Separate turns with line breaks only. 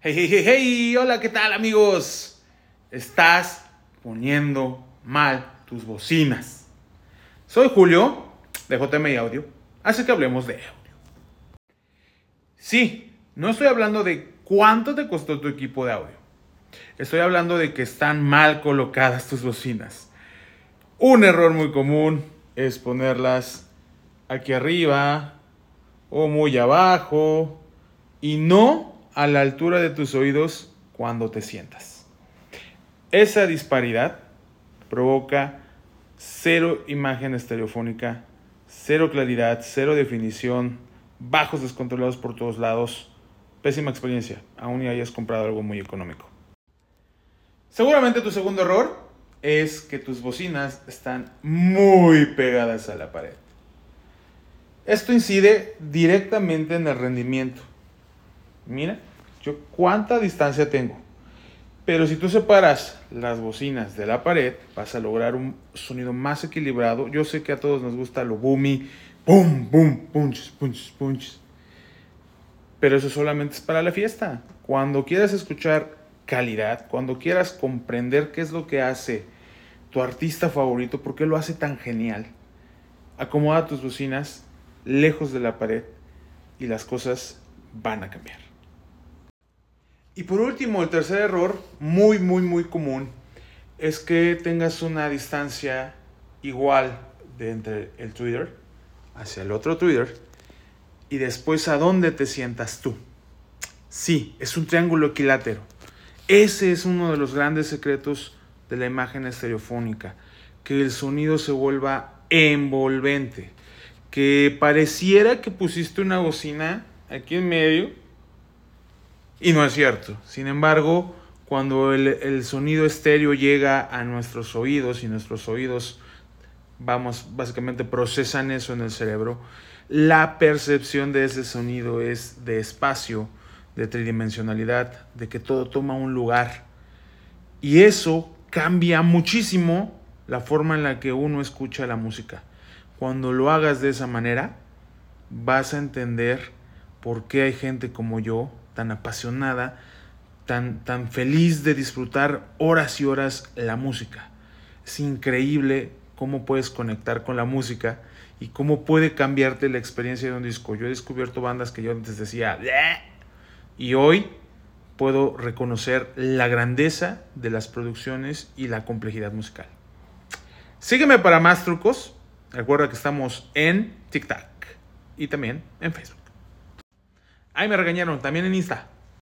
Hey, hey, hey, hey, hola, ¿qué tal, amigos? Estás poniendo mal tus bocinas. Soy Julio, de JMI Audio, así que hablemos de audio. Sí, no estoy hablando de cuánto te costó tu equipo de audio. Estoy hablando de que están mal colocadas tus bocinas. Un error muy común es ponerlas aquí arriba o muy abajo y no a la altura de tus oídos cuando te sientas. Esa disparidad provoca cero imagen estereofónica, cero claridad, cero definición, bajos descontrolados por todos lados. Pésima experiencia, aún y hayas comprado algo muy económico. Seguramente tu segundo error es que tus bocinas están muy pegadas a la pared. Esto incide directamente en el rendimiento. Mira, yo cuánta distancia tengo. Pero si tú separas las bocinas de la pared, vas a lograr un sonido más equilibrado. Yo sé que a todos nos gusta lo boomy, boom, boom, punches, punches, punches. Pero eso solamente es para la fiesta. Cuando quieras escuchar calidad, cuando quieras comprender qué es lo que hace tu artista favorito, por qué lo hace tan genial, acomoda tus bocinas lejos de la pared y las cosas van a cambiar. Y por último, el tercer error, muy común, es que tengas una distancia igual de entre el tweeter hacia el otro tweeter y después a dónde te sientas tú. Sí, es un triángulo equilátero. Ese es uno de los grandes secretos de la imagen estereofónica, que el sonido se vuelva envolvente, que pareciera que pusiste una bocina aquí en medio. Y no es cierto. Sin embargo, cuando el sonido estéreo llega a nuestros oídos y nuestros oídos, básicamente procesan eso en el cerebro, la percepción de ese sonido es de espacio, de tridimensionalidad, de que todo toma un lugar. Y eso cambia muchísimo la forma en la que uno escucha la música. Cuando lo hagas de esa manera, vas a entender por qué hay gente como yo, tan apasionada, tan feliz de disfrutar horas y horas la música. Es increíble cómo puedes conectar con la música y cómo puede cambiarte la experiencia de un disco. Yo he descubierto bandas que yo antes decía ¡bleh! Y hoy puedo reconocer la grandeza de las producciones y la complejidad musical. Sígueme para más trucos. Recuerda que estamos en TikTok y también en Facebook. Ahí me regañaron, también en Insta.